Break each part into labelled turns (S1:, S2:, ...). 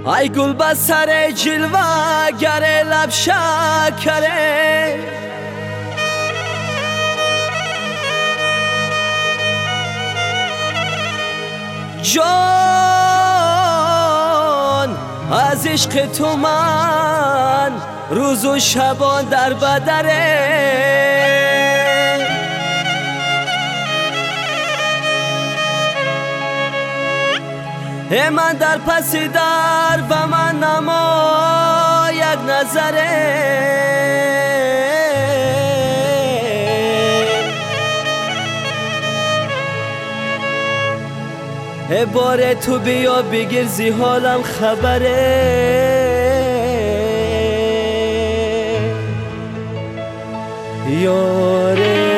S1: ای گل بسر جلوه گر لب شکره جان از عشق تو من روز و شبان در بدره من در پس در و من نما یک نظره باره تو بیا بگیر زی حالم خبره یاره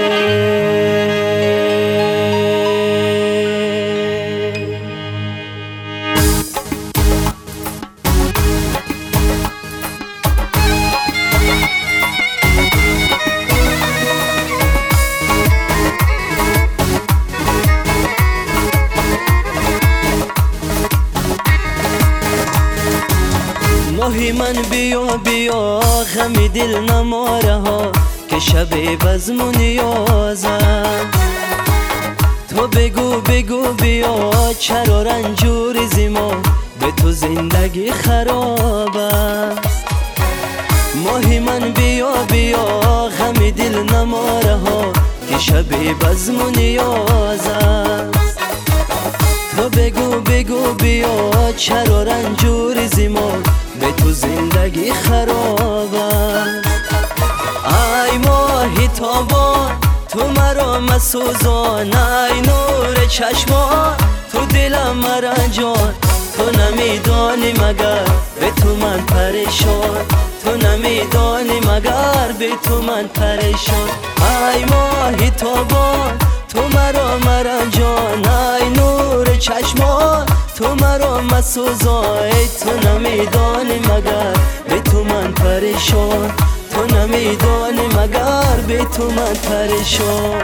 S1: ماهی من بیا بیا غم دل نماره ها که شب بزم و نیازم تو بگو بگو بیا چرا رنجور زیما به تو زندگی خراب است ماهی من بیا بیا غم دل نماره ها که شب بزم و نیازم تو بگو بگو بیا چرا رنجور زیما به تو زندگی خراب است ای ماهی تابان تو مرا مسوزان ای نور چشمان تو دلم مرا جان تو نمیدانی مگر به تو من پریشان تو نمیدانی مگر به تو من پریشان ای ماهی تابان تو مرا جان ای نور چشمان تو مرا مسوزای تو نمیدانی مگر به تو من پریشان تو نمیدانی مگر به تو من پریشان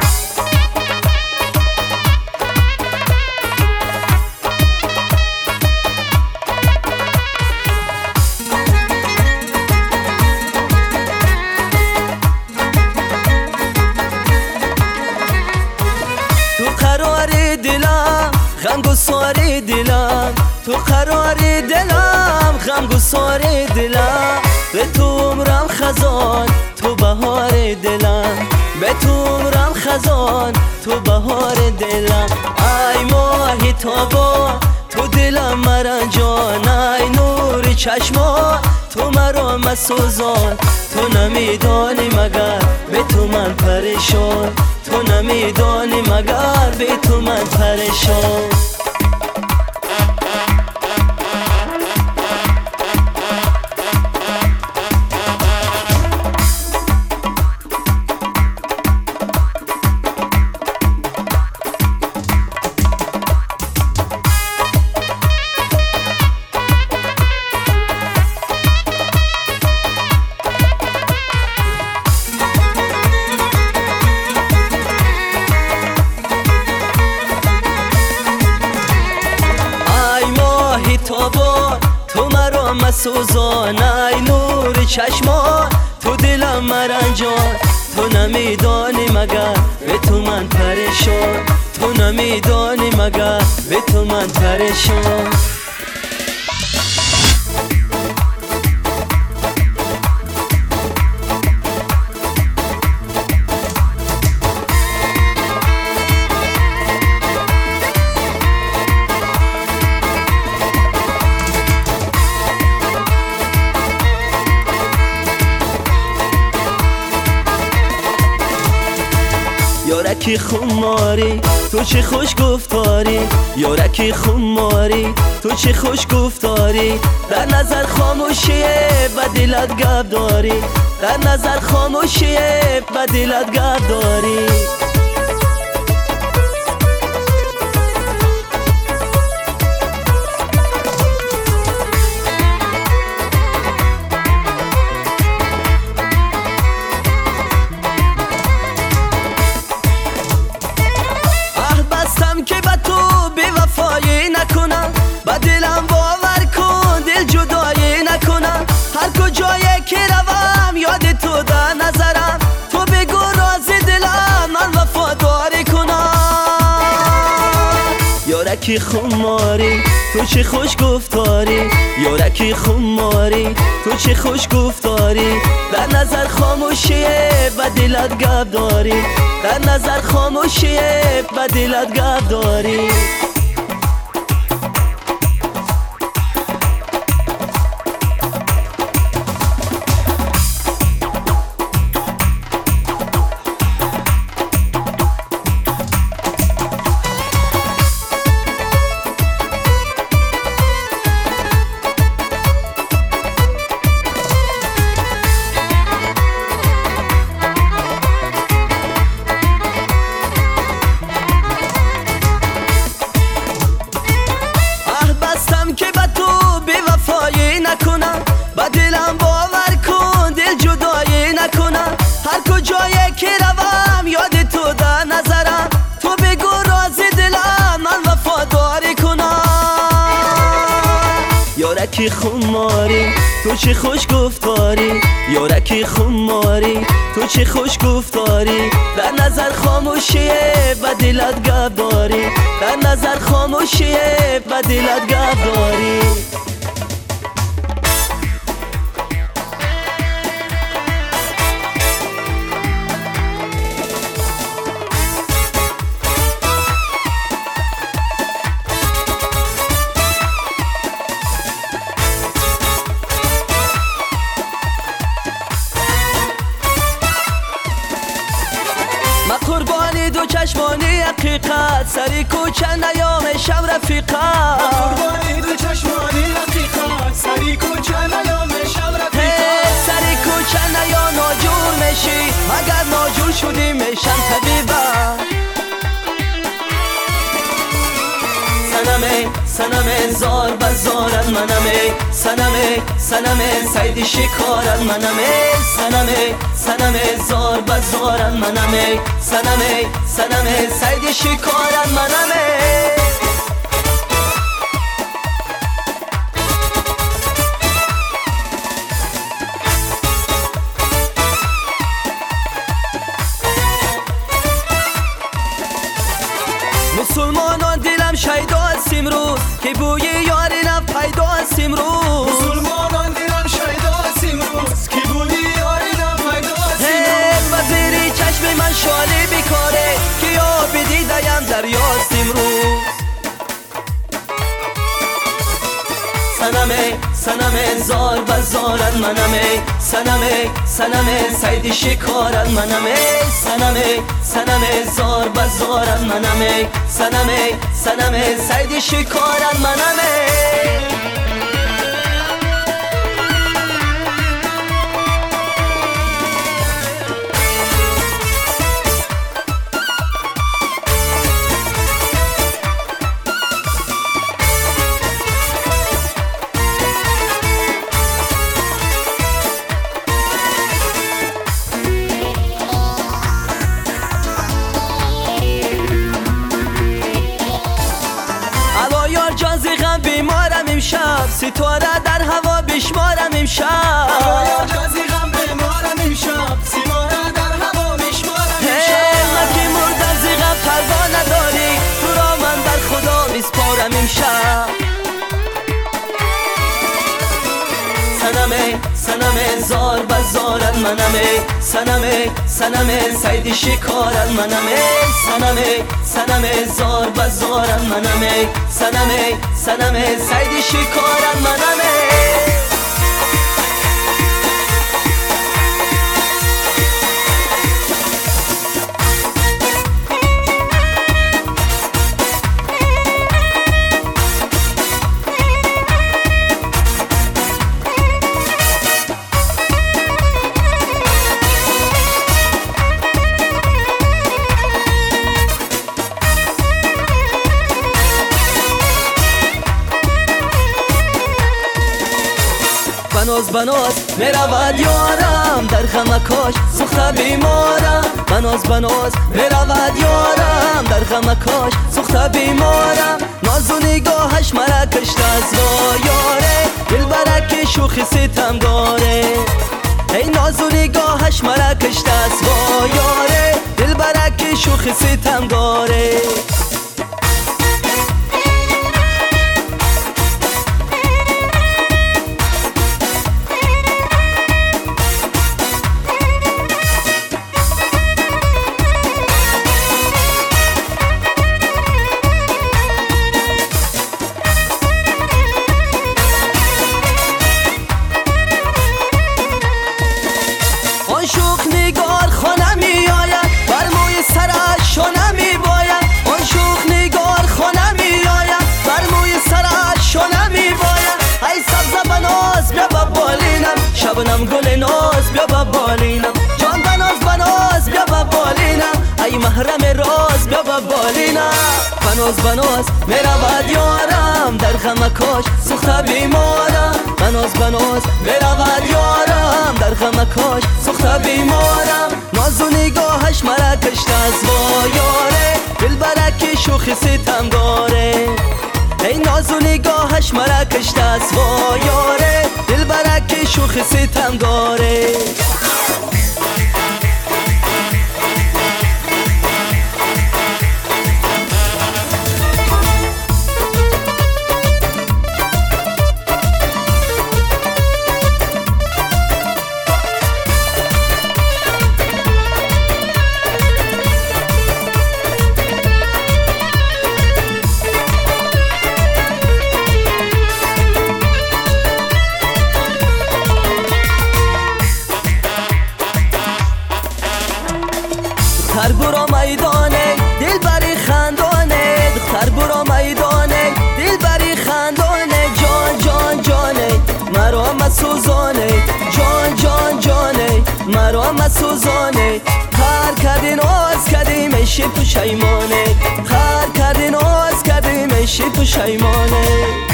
S1: تو قرار دلم غم گساری دلم تو قرار دلم غم گساری دلم به تو عمرم خزان تو بهار دلم به تو عمرم خزان تو بهار دلم ای ماهی تابان تو دلم مرا جان ای نور چشمان تو مرا مسوزان تو نمیدانی مگر به تو من پریشان تو نمیدانی مگر به تو من پریشان تابان تو مرا مسوزان ای نور چشمان تو دلم مرا جان تو نمیدانی مگر به تو من پریشان تو نمیدانی مگر به تو من پریشان یارکی خماری تو چه خوش گفتاری یارکی خماری تو چه خوش گفتاری در نظر خاموشیه و دلت گپ داری در نظر خاموشیه و دلت گپ داری که به تو بی وفایی نکنم با دلم باور کن یارکی خماری تو چه خوش گفتاری، یارکی خماری تو چه خوش گفتاری. در نظر خاموشیه و دلت گپ داری، در نظر خاموشیه و دلت گپ داری. که با تو بی وفایی نکنم، با دلم باور کن دل جدایی نکنم. هر کجایی که روم یاد تو در نظرم، تو بگو رازی دلم من وفاداری کنم. یارکی خماری تو چه خوش گفتاری، یارکی خماری تو چه خوش گفتاری. در نظر خاموشیه و دلت گپ داری، در نظر خاموشیه و دلت گپ داری. قربانی دو چشمانی حقیقت، سری کوچه نیام شب رفیقت.
S2: قربانی دو چشمانی حقیقت، سری کوچه نیام شب رفیقت.
S1: سری کوچه نیا ناجور میشی، مگر ناجور شدی میشم طبیبت. سنمه زار بزارد منمه، سنمه سید شکارد منمه. سنمه زار بزارد منمه، سنمه سید شکارد منمه. مسلمانان دلم شیدا است امروز، که بوی یاری نم پیدا است امروز.
S2: مسلمانان دلم شیدا است امروز، که بوی یاری نم پیدا است امروز.
S1: و زیر چشم من شالی بیکاره، که یا بدیدیم دریاست امروز. سنمه زار بزارد منمه، سنمه سید شکارد منمه. سنمه زار بزارد منمه، سنمه سید شکارد منمه. جازی غم بیمارم امشب، ستاره در هوا بشمارم امشب.
S2: جازی غم بیمارم امشب، ستاره در هوا بشمارم امشب.
S1: من که مردم زی غم پروا نداری، تو را من بر خدا میسپارم امشب. سنمه زار بزارد منمه، سنمه سید شکارد منمه. سنمه زار بزارد منمه، سنمه سید شکارد منمه. بناز میرود یارم در غمکاش سوخته بیمارم. بناز میرود یارم در غمکاش سوخته بیمارم. ناز و نگاهش مرا کشته از یاره، دل برک شوخی ستم داره. ای ناز و نگاهش مرا کشته از یاره، دل برک شوخی ستم داره. بناز میرود یارم در غمکاش سوخته بیمارم بناز میرود یارم در غمکاش سوخته بیمارم ناز و نگاهش مرا کشته از وایاره دل برکی شوخی ستم داره ای ناز و نگاهش مرا کشته از وایاره دل برکی شوخی ستم داره دختر برو میدانه دل بری خندانه دختر برو میدانه دل بری خندانه جان جان جانه مرا مسوزانه جان جان جانه مرا مسوزانه خر کردین آز کردیم میشه پشیمانه خر کردین آز کردیم میشه پشیمانه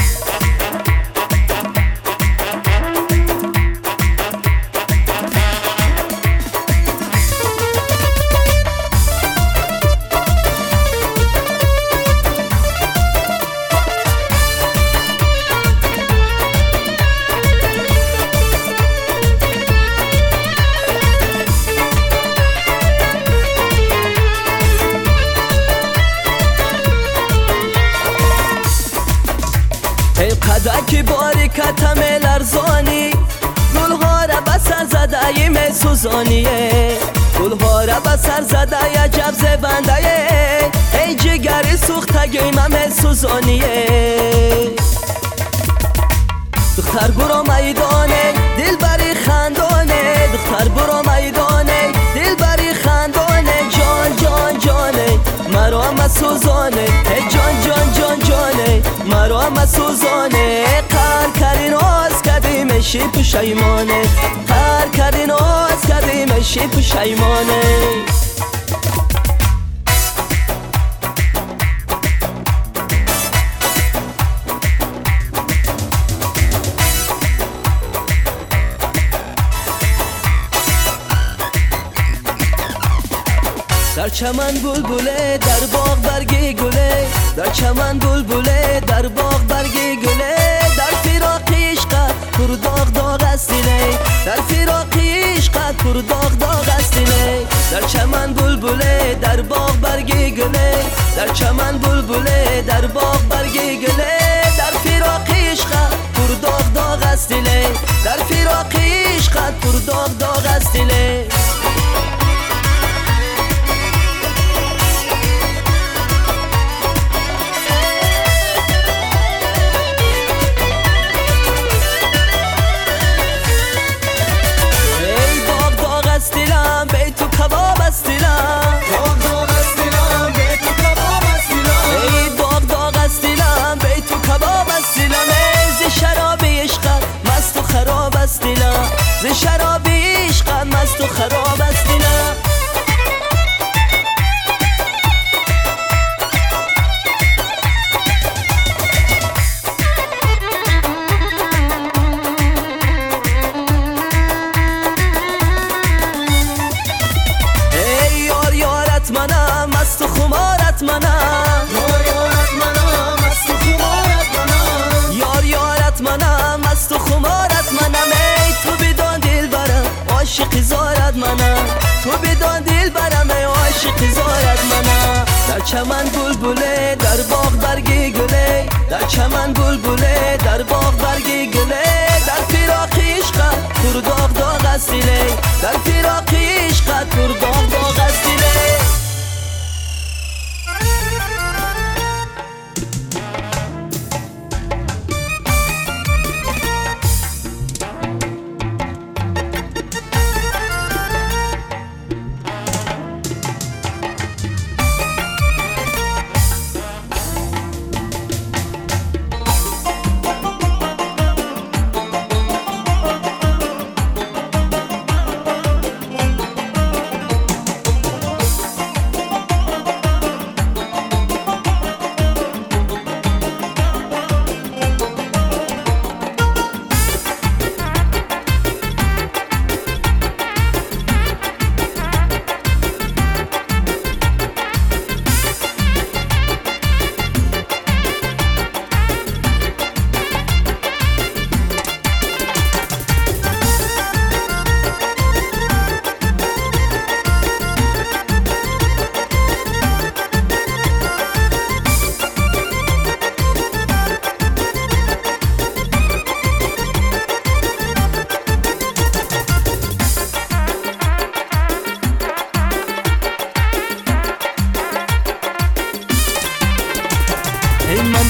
S1: ای قدک باری کتم لرزانی گلها را بسر زده ی می سوزانیه گلها را بسر زده ی عجب زبنده ای جگری سوختگی من می سوزانیه دختر برو میدانه دل بری خندانه دختر برو میدانه دل بری خندانه جان جان جانه مرا مسوزانه جان جان جان جانه مرا مسوزانه قهر کردین آز کردی میشی پشیمانه قهر کردین آز کردی میشی پشیمانه در چمن بلبله در باغ برگی گله در چمن بلبله در باغ برگی گله در فراق عشقت پر داغ داغ است دلی در فراق عشقت پر داغ داغ است دلی در چمن بلبله در باغ برگی گله در چمن بلبله در باغ برگی گله در فراق عشقت پر داغ داغ است دلی در فراق عشقت پر داغ داغ است دلی کباب است دلم
S2: داغ داغ است دلم به تو کباب است دلم
S1: ای داغ داغ است دلم به تو کباب است دلم ای ز شراب عشقت مست و خراب است دلم ز شراب عشقت مست و خراب است دلم منم مست و خمارت منم
S2: یار یارت منم مست و خمارت منم
S1: یار یارت منم مست و خمارت منم ای تو بدان دل برم عاشق زارت منم تو بدان دل برم ای عاشق زارت منم در چمن بلبله در باغ برگی گله در چمن بلبله در باغ برگی گله در فراق عشقت پر داغ داغ است دلی در فراق عشقت پر داغ داغ است دلی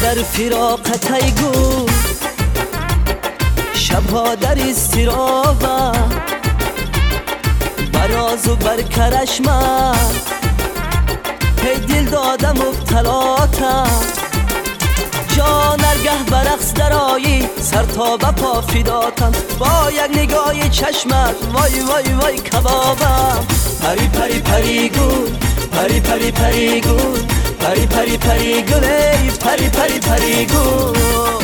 S1: در فراقت ای گل شبها در استراوه براز و برکرش من هی دل دادم مبتلاتم جان ارگه برقص درایی سر تا به پا فداتم با یک نگاه چشمت وای وای وای کبابم پری پری پری گل پری پری پری گل پری پری پری گل ای پری پری پری گل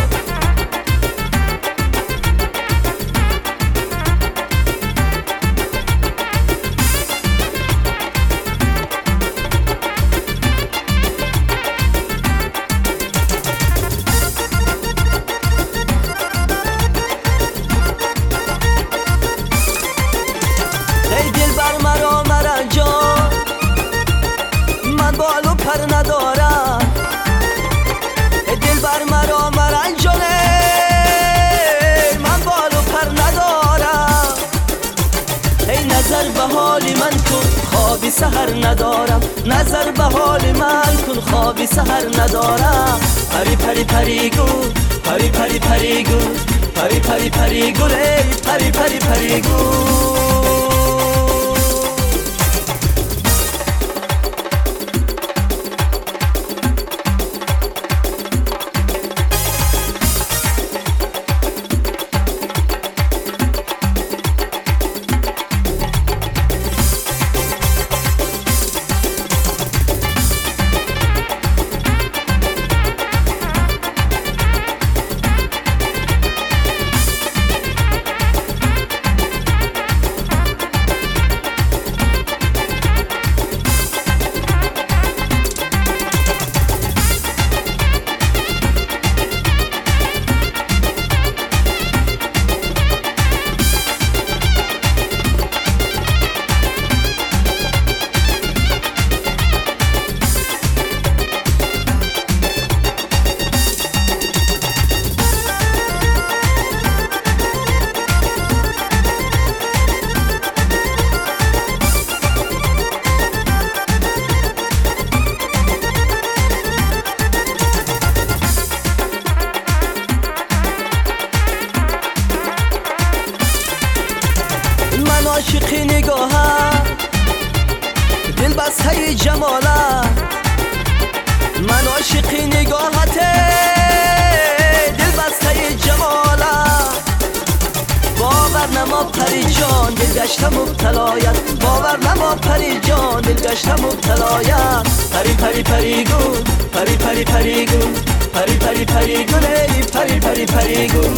S1: ندارم دل بر مرا مرنجانه من بال و پر ندارم ای نظر به حال من کن خوابی سحر ندارم نظر به حال من کن خوابی سحر ندارم پری پری پری گل پری پری پری گل پری پری پری گل ای پری پری پری گل عاشقی نگاهم دل بسته جمالم من عاشقی نگاهت دل بسته جمالم باور نما پری جان دل گشتم مبتلایت باور نما پری جان دل گشتم مبتلایت پری پری پری گل پری پری پری گل پری پری پری گل ای پری پری پری گل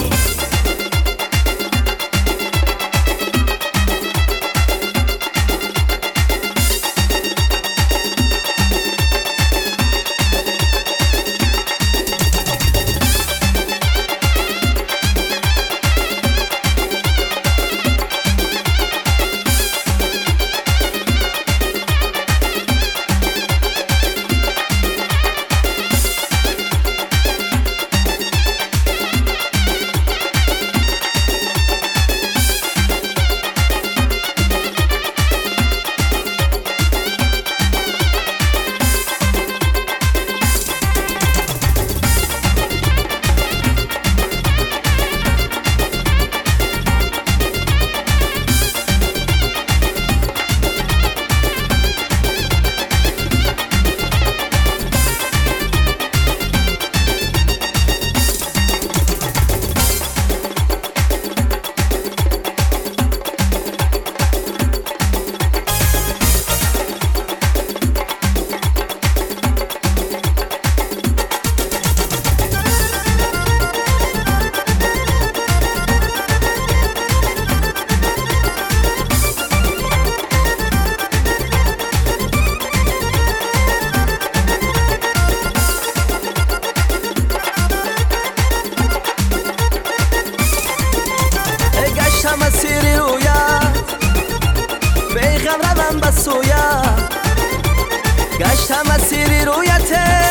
S1: مسیر رویت بیغم روم به سویت گشتم مسیر رویت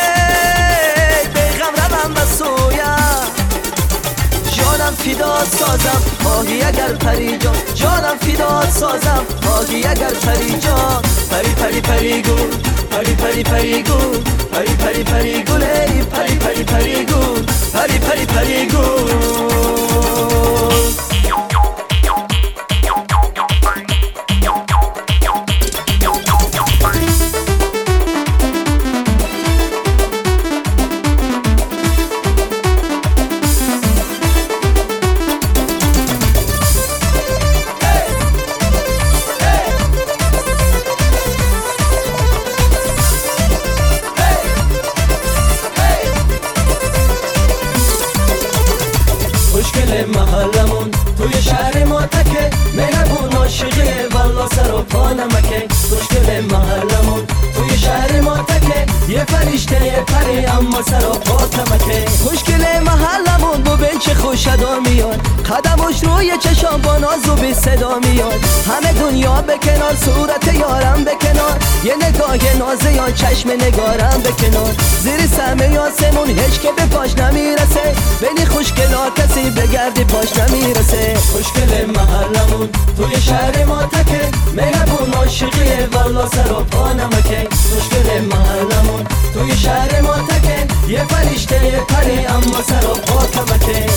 S1: بیغم روم به سویت جانم فدات سازم خواهی اگر پری جان جانم فدات سازم خواهی اگر پری جان پری پری پری گل پری پری پری گل پری پری پری گل ای پری پری پری گل پری گل. خوشگل محلمون توی شهر ما تکه، مهربون عاشقه والا سر و پا نمکه. خوشگل محلمون توی شهر ما تکه، یه فرشته یه پری اما سر و پا تمکه. خوشگل محلمون ببین چه خوش ادا میاد، قدمش روی چشام با ناز و بی صدا میاد. همه دنیا به کنار، صورت یارم به کنار، یه نگاه نازه یا چشم نگارم به کنار. زیر سمه آسمون هیچ که به پاش نمیرسه، بینی خوشگلا کسی بگردی پاش نمیرسه. خوشگل محلمون توی شهر ما تکه، مهربون عاشقیه والا سر و پا نمکه. خوشگل محلمون توی شهر ما تکه، یه فرشته یه پری اما سر و پا تمکه.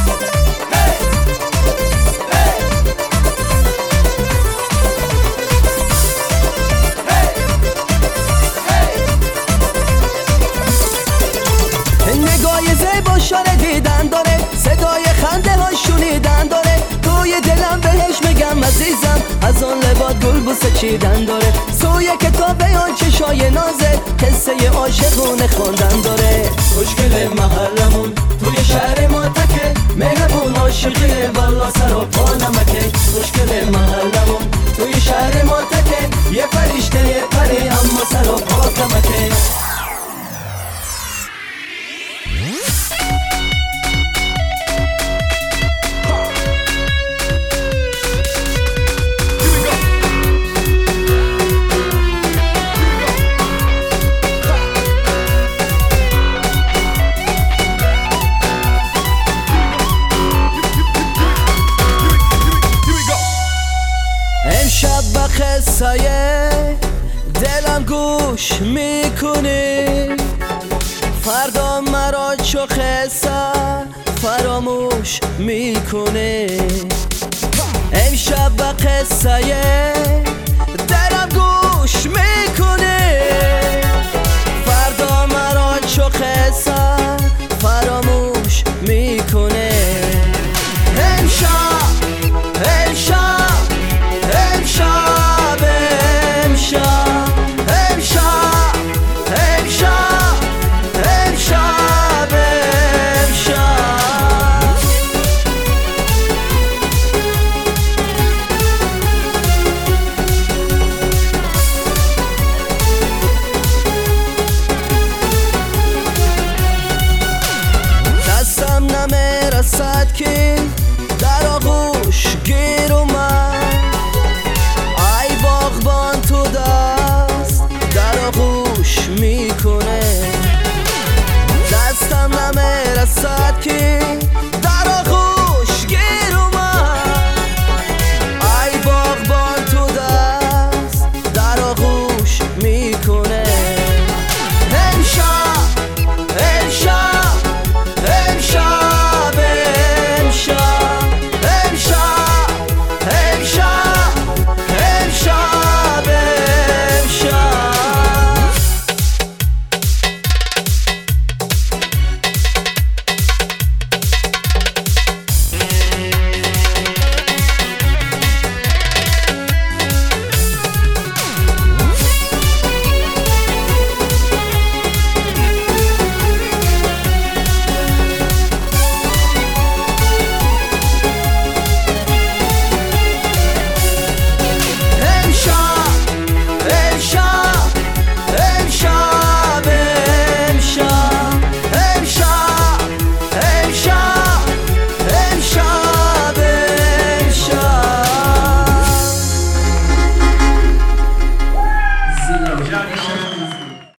S1: دیدن داره، صدای خنده ها شنیدن داره، توی دلم بهش میگم عزیزم، از اون لبات گل بوسه چیدن داره. سوی کتاب آن چشای نازه، قصه عاشقونه خوندن داره. خوشگل محلمون توی شهر ما تکه، مهربون عاشقیه والا سر و پا نمکه. خوشگل محلمون توی شهر ما تکه، یه فرشته یه پری اما سر و پا تمکه. امشب با قصه دلم گوش میکنی، فردا مرا چو قصه فراموش میکنی. امشب با قصه